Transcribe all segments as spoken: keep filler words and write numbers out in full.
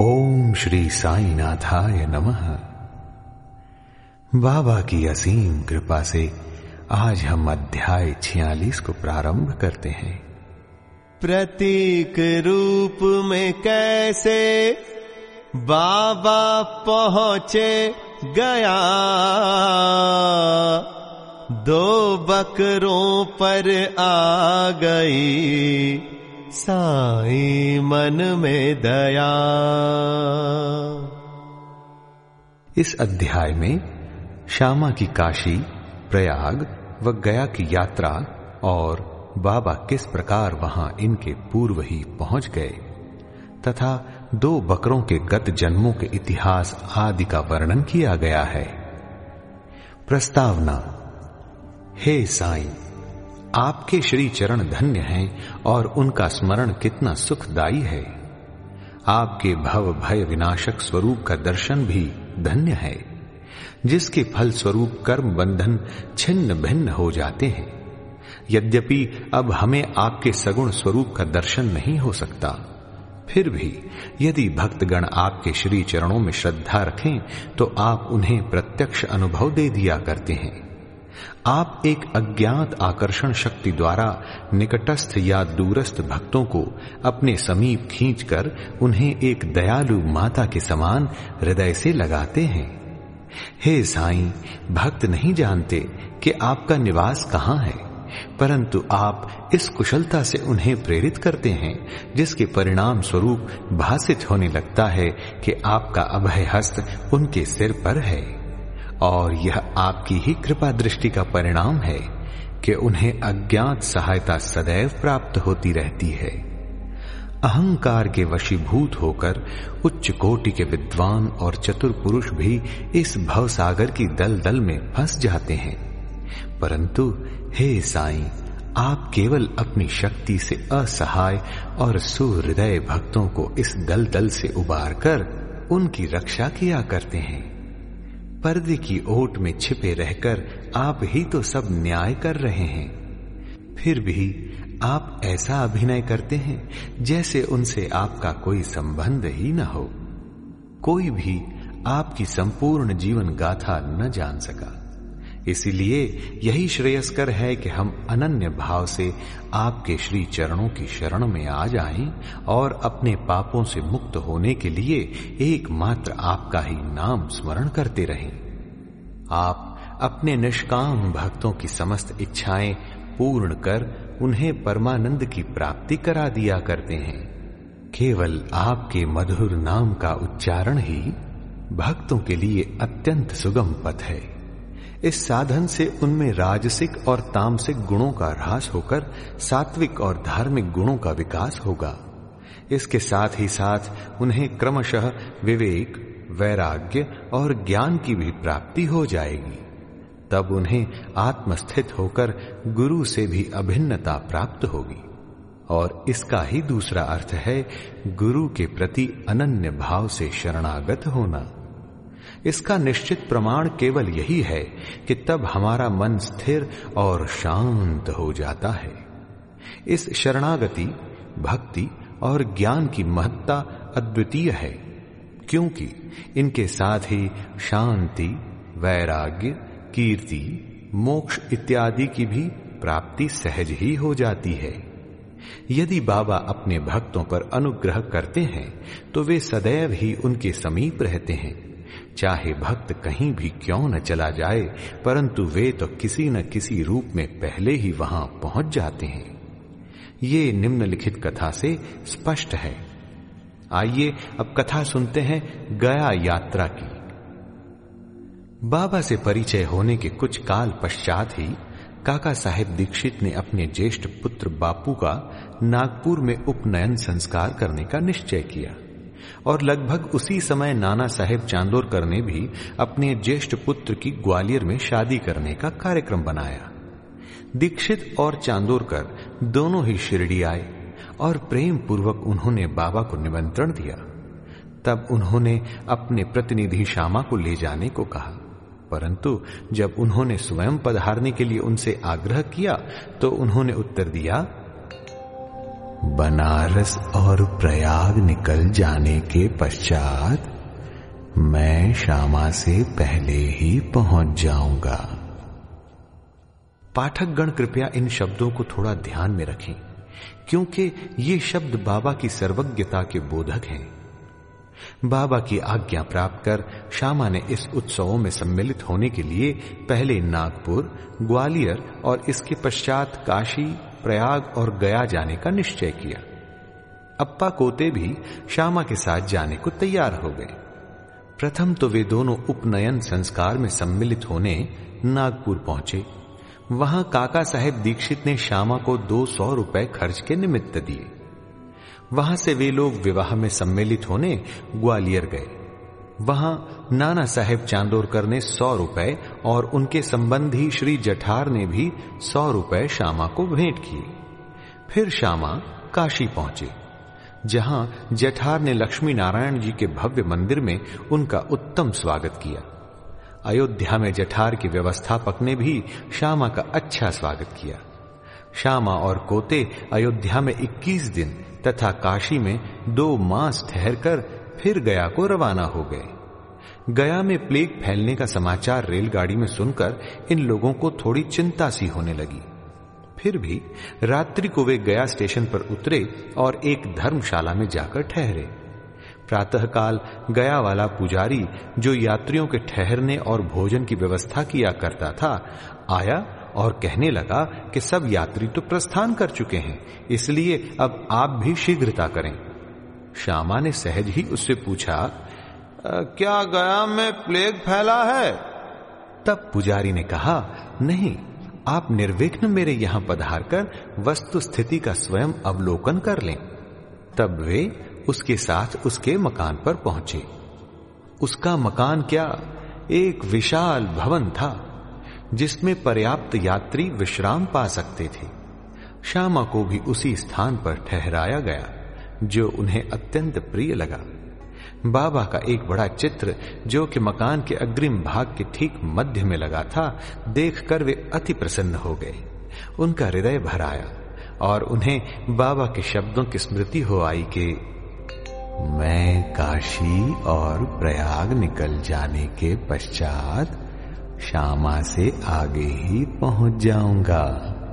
ओम श्री साईं नाथाय नमः। बाबा की असीम कृपा से आज हम अध्याय छियालीस को प्रारंभ करते हैं। प्रतीक रूप में कैसे बाबा पहुंचे गया, दो बकरों पर आ गई साईं मन में दया। इस अध्याय में श्यामा की काशी, प्रयाग व गया की यात्रा और बाबा किस प्रकार वहां इनके पूर्व ही पहुंच गए तथा दो बकरों के गत जन्मों के इतिहास आदि का वर्णन किया गया है। प्रस्तावना। हे साईं, आपके श्री चरण धन्य हैं और उनका स्मरण कितना सुखदायी है। आपके भव भय विनाशक स्वरूप का दर्शन भी धन्य है, जिसके फल स्वरूप कर्म बंधन छिन्न भिन्न हो जाते हैं। यद्यपि अब हमें आपके सगुण स्वरूप का दर्शन नहीं हो सकता, फिर भी यदि भक्तगण आपके श्री चरणों में श्रद्धा रखें तो आप उन्हें प्रत्यक्ष अनुभव दे दिया करते हैं। आप एक अज्ञात आकर्षण शक्ति द्वारा निकटस्थ या दूरस्थ भक्तों को अपने समीप खींचकर उन्हें एक दयालु माता के समान हृदय से लगाते हैं। हे साईं, भक्त नहीं जानते कि आपका निवास कहाँ है, परंतु आप इस कुशलता से उन्हें प्रेरित करते हैं जिसके परिणाम स्वरूप भासित होने लगता है कि आपका अभय हस्त उनके सिर पर है, और यह आपकी ही कृपा दृष्टि का परिणाम है कि उन्हें अज्ञात सहायता सदैव प्राप्त होती रहती है। अहंकार के वशीभूत होकर उच्च कोटि के विद्वान और चतुर पुरुष भी इस भवसागर की दलदल में फंस जाते हैं, परंतु हे साईं, आप केवल अपनी शक्ति से असहाय और सुहृदय भक्तों को इस दलदल से उबार कर उनकी रक्षा किया करते हैं। पर्दे की ओट में छिपे रहकर आप ही तो सब न्याय कर रहे हैं, फिर भी आप ऐसा अभिनय करते हैं जैसे उनसे आपका कोई संबंध ही न हो। कोई भी आपकी संपूर्ण जीवन गाथा न जान सका। इसीलिए यही श्रेयस्कर है कि हम अनन्य भाव से आपके श्री चरणों की शरण में आ जाएं और अपने पापों से मुक्त होने के लिए एकमात्र आपका ही नाम स्मरण करते रहें। आप अपने निष्काम भक्तों की समस्त इच्छाएं पूर्ण कर उन्हें परमानंद की प्राप्ति करा दिया करते हैं। केवल आपके मधुर नाम का उच्चारण ही भक्तों के लिए अत्यंत सुगम पथ है। इस साधन से उनमें राजसिक और तामसिक गुणों का ह्रास होकर सात्विक और धार्मिक गुणों का विकास होगा। इसके साथ ही साथ उन्हें क्रमशः विवेक, वैराग्य और ज्ञान की भी प्राप्ति हो जाएगी। तब उन्हें आत्मस्थित होकर गुरु से भी अभिन्नता प्राप्त होगी, और इसका ही दूसरा अर्थ है गुरु के प्रति अनन्य भाव से शरणागत होना। इसका निश्चित प्रमाण केवल यही है कि तब हमारा मन स्थिर और शांत हो जाता है। इस शरणागति, भक्ति और ज्ञान की महत्ता अद्वितीय है, क्योंकि इनके साथ ही शांति, वैराग्य, कीर्ति, मोक्ष इत्यादि की भी प्राप्ति सहज ही हो जाती है। यदि बाबा अपने भक्तों पर अनुग्रह करते हैं तो वे सदैव ही उनके समीप रहते हैं। चाहे भक्त कहीं भी क्यों न चला जाए, परंतु वे तो किसी न किसी रूप में पहले ही वहां पहुंच जाते हैं। ये निम्नलिखित कथा से स्पष्ट है। आइए अब कथा सुनते हैं गया यात्रा की। बाबा से परिचय होने के कुछ काल पश्चात ही काका साहेब दीक्षित ने अपने ज्येष्ठ पुत्र बापू का नागपुर में उपनयन संस्कार करने का निश्चय किया, और लगभग उसी समय नाना साहेब चांदोरकर ने भी अपने ज्येष्ठ पुत्र की ग्वालियर में शादी करने का कार्यक्रम बनाया। दीक्षित और चांदोरकर दोनों ही शिरडी आए और प्रेम पूर्वक उन्होंने बाबा को निमंत्रण दिया। तब उन्होंने अपने प्रतिनिधि श्यामा को ले जाने को कहा, परंतु जब उन्होंने स्वयं पधारने के लिए उनसे आग्रह किया तो उन्होंने उत्तर दिया, बनारस और प्रयाग निकल जाने के पश्चात मैं श्यामा से पहले ही पहुंच जाऊंगा। पाठकगण कृपया इन शब्दों को थोड़ा ध्यान में रखें, क्योंकि ये शब्द बाबा की सर्वज्ञता के बोधक हैं। बाबा की आज्ञा प्राप्त कर श्यामा ने इस उत्सवों में सम्मिलित होने के लिए पहले नागपुर, ग्वालियर और इसके पश्चात काशी, प्रयाग और गया जाने का निश्चय किया। अप्पा कोते भी श्यामा के साथ जाने को तैयार हो गए। प्रथम तो वे दोनों उपनयन संस्कार में सम्मिलित होने नागपुर पहुंचे। वहां काका साहेब दीक्षित ने श्यामा को दो सौ रुपए खर्च के निमित्त दिए। वहां से वे लोग विवाह में सम्मिलित होने ग्वालियर गए। वहां नाना साहेब चांदोरकर ने सौ रुपए और उनके संबंधी श्री जठार ने भी सौ रुपए श्यामा को भेंट किए। फिर श्यामा काशी पहुंचे, जहां जठार ने लक्ष्मी नारायण जी के भव्य मंदिर में उनका उत्तम स्वागत किया। अयोध्या में जठार के व्यवस्थापक ने भी श्यामा का अच्छा स्वागत किया। श्यामा और कोते अयोध्या में इक्कीस दिन तथा काशी में दो मास ठहरकर फिर गया को रवाना हो गए। गया में प्लेग फैलने का समाचार रेलगाड़ी में सुनकर इन लोगों को थोड़ी चिंता सी होने लगी। फिर भी रात्रि को वे गया स्टेशन पर उतरे और एक धर्मशाला में जाकर ठहरे। प्रातःकाल गया वाला पुजारी, जो यात्रियों के ठहरने और भोजन की व्यवस्था किया करता था, आया और कहने लगा कि सब यात्री तो प्रस्थान कर चुके हैं, इसलिए अब आप भी शीघ्रता करें। श्यामा ने सहज ही उससे पूछा, क्या गया में प्लेग फैला है? तब पुजारी ने कहा, नहीं, आप निर्विघ्न मेरे यहां पधार कर वस्तु स्थिति का स्वयं अवलोकन कर लें। तब वे उसके साथ उसके मकान पर पहुंचे। उसका मकान क्या, एक विशाल भवन था जिसमें पर्याप्त यात्री विश्राम पा सकते थे। श्यामा को भी उसी स्थान पर ठहराया गया, जो उन्हें अत्यंत प्रिय लगा। बाबा का एक बड़ा चित्र, जो कि मकान के अग्रिम भाग के ठीक मध्य में लगा था, देखकर वे अति प्रसन्न हो गए। उनका हृदय भर आया और उन्हें बाबा के शब्दों की स्मृति हो आई कि मैं काशी और प्रयाग निकल जाने के पश्चात श्यामा से आगे ही पहुंच जाऊंगा।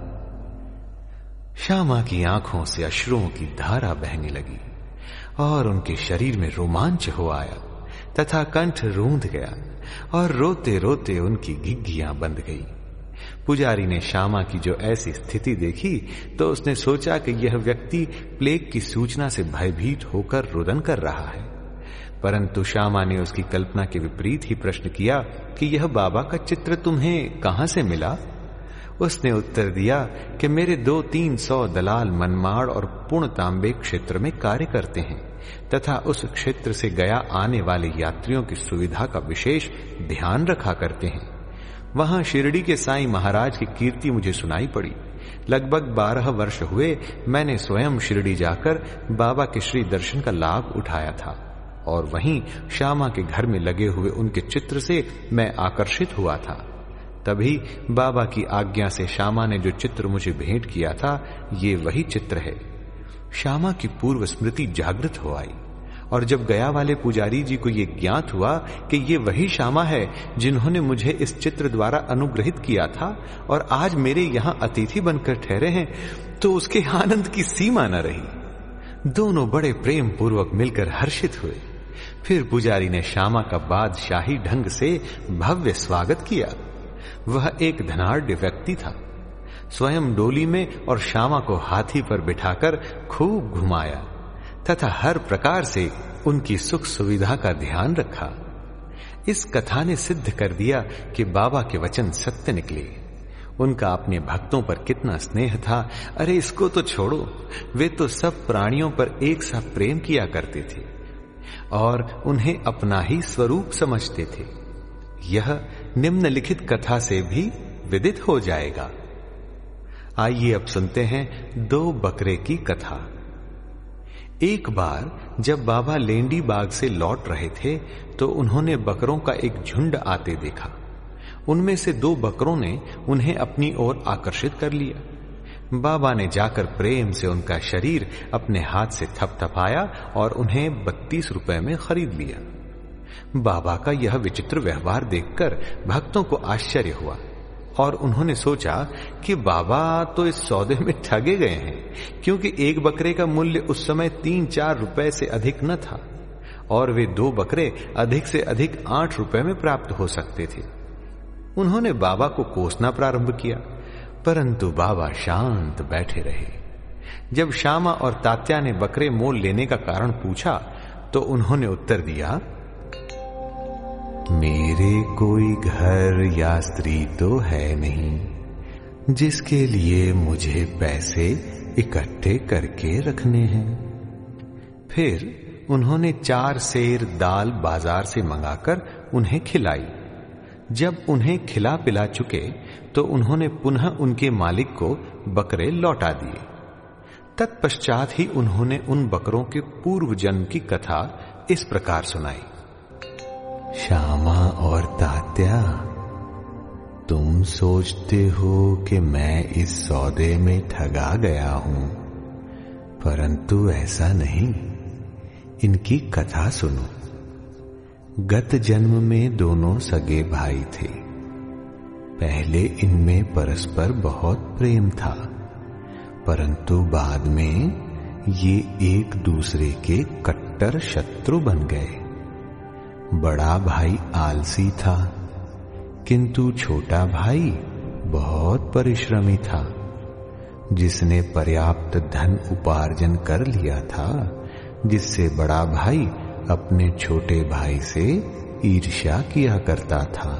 श्यामा की आंखों से अश्रुओं की धारा बहने लगी और उनके शरीर में रोमांच हो आया तथा कंठ रूंध गया और रोते रोते उनकी घिघियां बंध गई। पुजारी ने श्यामा की जो ऐसी स्थिति देखी तो उसने सोचा कि यह व्यक्ति प्लेग की सूचना से भयभीत होकर रुदन कर रहा है, परंतु श्यामा ने उसकी कल्पना के विपरीत ही प्रश्न किया कि यह बाबा का चित्र तुम्हें कहां से मिला? उसने उत्तर दिया कि मेरे दो तीन सौ दलाल मनमाड़ और पूर्णतांबे क्षेत्र में कार्य करते हैं तथा उस क्षेत्र से गया आने वाले यात्रियों की सुविधा का विशेष ध्यान रखा करते हैं। वहां शिरडी के साईं महाराज की कीर्ति मुझे सुनाई पड़ी। लगभग बारह वर्ष हुए मैंने स्वयं शिरडी जाकर बाबा के श्री दर्शन का लाभ उठाया था और वहीं श्यामा के घर में लगे हुए उनके चित्र से मैं आकर्षित हुआ था। तभी बाबा की आज्ञा से श्यामा ने जो चित्र मुझे भेंट किया था, ये वही चित्र है। श्यामा की पूर्व स्मृति जागृत हो आई और जब गया वाले पुजारी जी को यह ज्ञात हुआ कि ये वही श्यामा है जिन्होंने मुझे इस चित्र द्वारा अनुग्रहित किया था और आज मेरे यहां अतिथि बनकर ठहरे हैं, तो उसके आनंद की सीमा न रही। दोनों बड़े प्रेम पूर्वक मिलकर हर्षित हुए। फिर पुजारी ने श्यामा का बादशाही ढंग से भव्य स्वागत किया। वह एक धनाढ़ व्यक्ति था। स्वयं डोली में और श्यामा को हाथी पर बिठाकर खूब घुमाया तथा हर प्रकार से उनकी सुख सुविधा का ध्यान रखा। इस कथा ने सिद्ध कर दिया कि बाबा के वचन सत्य निकले। उनका अपने भक्तों पर कितना स्नेह था। अरे इसको तो छोड़ो, वे तो सब प्राणियों पर एक सा प्रेम किया करते थे और उन्हें अपना ही स्वरूप समझते थे। यह निम्नलिखित कथा से भी विदित हो जाएगा। आइए अब सुनते हैं दो बकरे की कथा। एक बार जब बाबा लेंडी बाग से लौट रहे थे तो उन्होंने बकरों का एक झुंड आते देखा। उनमें से दो बकरों ने उन्हें अपनी ओर आकर्षित कर लिया। बाबा ने जाकर प्रेम से उनका शरीर अपने हाथ से थपथपाया और उन्हें बत्तीस रुपए में खरीद लिया। बाबा का यह विचित्र व्यवहार देखकर भक्तों को आश्चर्य हुआ और उन्होंने सोचा कि बाबा तो इस सौदे में ठगे गए हैं, क्योंकि एक बकरे का मूल्य उस समय तीन चार रुपए से अधिक न था और वे दो बकरे अधिक से अधिक आठ रुपए में प्राप्त हो सकते थे। उन्होंने बाबा को कोसना प्रारंभ किया, परंतु बाबा शांत बैठे रहे। जब श्यामा और तात्या ने बकरे मोल लेने का कारण पूछा तो उन्होंने उत्तर दिया, मेरे कोई घर या स्त्री तो है नहीं जिसके लिए मुझे पैसे इकट्ठे करके रखने हैं। फिर उन्होंने चार सेर दाल बाजार से मंगाकर उन्हें खिलाई। जब उन्हें खिला पिला चुके तो उन्होंने पुनः उनके मालिक को बकरे लौटा दिए। तत्पश्चात ही उन्होंने उन बकरों के पूर्व जन्म की कथा इस प्रकार सुनाई। श्यामा और तात्या, तुम सोचते हो कि मैं इस सौदे में ठगा गया हूं, परंतु ऐसा नहीं। इनकी कथा सुनो। गत जन्म में दोनों सगे भाई थे। पहले इनमें परस्पर बहुत प्रेम था, परंतु बाद में ये एक दूसरे के कट्टर शत्रु बन गए। बड़ा भाई आलसी था, किंतु छोटा भाई बहुत परिश्रमी था। जिसने पर्याप्त धन उपार्जन कर लिया था, जिससे बड़ा भाई अपने छोटे भाई से ईर्ष्या किया करता था।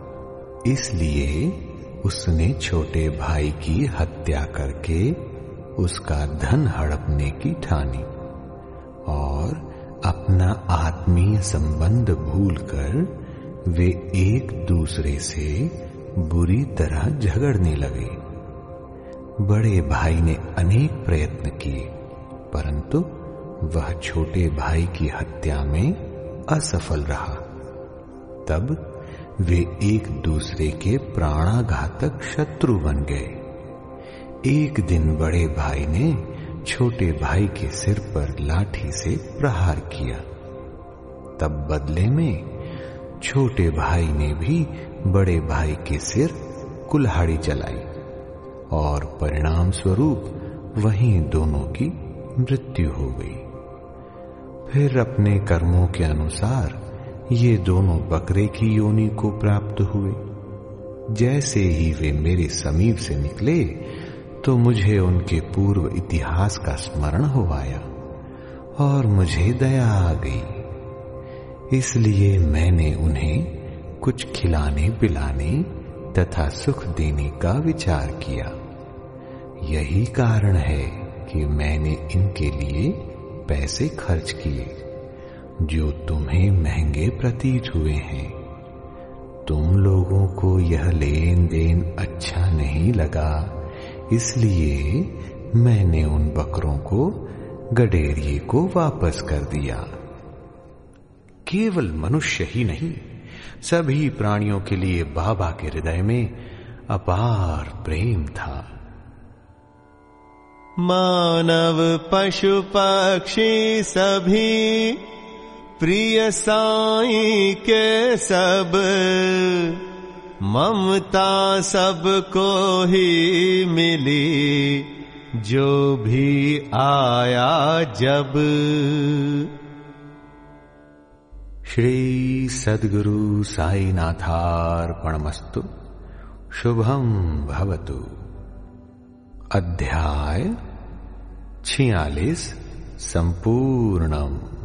इसलिए उसने छोटे भाई की हत्या करके उसका धन हड़पने की ठानी और अपना आत्मीय संबंध भूलकर वे एक दूसरे से बुरी तरह झगड़ने लगे। बड़े भाई ने अनेक प्रयत्न किए, परंतु वह छोटे भाई की हत्या में असफल रहा। तब वे एक दूसरे के प्राणाघातक शत्रु बन गए। एक दिन बड़े भाई ने छोटे भाई के सिर पर लाठी से प्रहार किया। तब बदले में छोटे भाई ने भी बड़े भाई के सिर कुल्हाड़ी चलाई और परिणाम स्वरूप वहीं दोनों की मृत्यु हो गई। फिर अपने कर्मों के अनुसार ये दोनों बकरे की योनि को प्राप्त हुए। जैसे ही वे मेरे समीप से निकले तो मुझे उनके पूर्व इतिहास का स्मरण हो आया और मुझे दया आ गई। इसलिए मैंने उन्हें कुछ खिलाने पिलाने तथा सुख देने का विचार किया। यही कारण है कि मैंने इनके लिए पैसे खर्च किए, जो तुम्हें महंगे प्रतीत हुए हैं। तुम लोगों को यह लेन देन अच्छा नहीं लगा, इसलिए मैंने उन बकरों को गडेरिए को वापस कर दिया। केवल मनुष्य ही नहीं, सभी प्राणियों के लिए बाबा के हृदय में अपार प्रेम था। मानव पशु पक्षी सभी प्रिय साईं के सब, ममता सबको ही मिली जो भी आया जब। श्री सद्गुरु साईनाथार्पणमस्तु। शुभम भवतु। अध्याय छियालीस संपूर्णम।